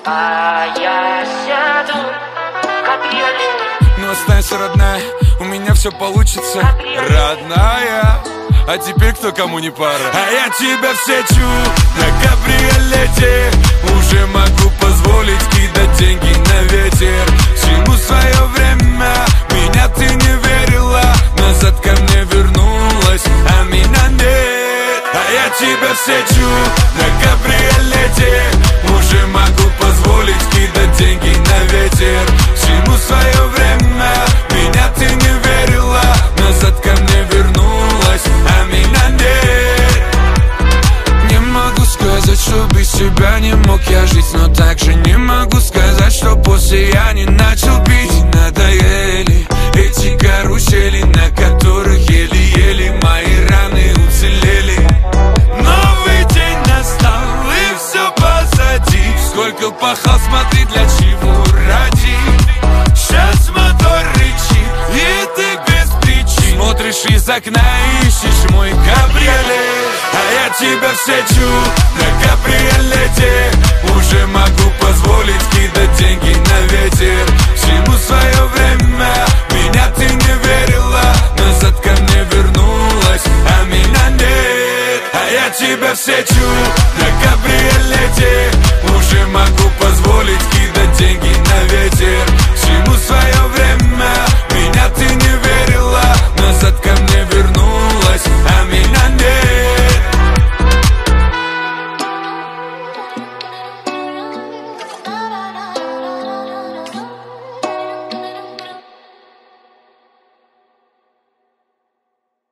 А я сяду в кабриолет. Ну останься, родная, у меня все получится, родная. А теперь кто кому не пара. А я тебя встречу на кабриолете. Уже могу позволить кидать деньги на ветер. Всему свое время, меня ты не верила, назад ко мне вернулась, а меня нет. А я тебя встречу на кабриолете. Уже могу позволить кидать деньги на ветер. Всему свое время, меня ты не верила, назад ко мне вернулась, а меня нет. Не могу сказать, что без тебя не мог я жить, но также не могу сказать, что после я не начал бить. Надоели эти карусели, на которых еле-еле мои раны уцелели. Новый день настал и все позади. Сколько пахал, смотри, для чего ради. Сейчас мотор рычит, и ты без причин смотришь из окна и ищешь мой кабриолет. А я тебя встречу на кабриолете. Уже могу позволить кидать деньги на ветер. Всему свое время, меня ты не верила, назад ко мне вернулась, а меня нет. А я тебя встречу на кабриолете. Уже могу позволить кидать деньги на ветер. Всему свое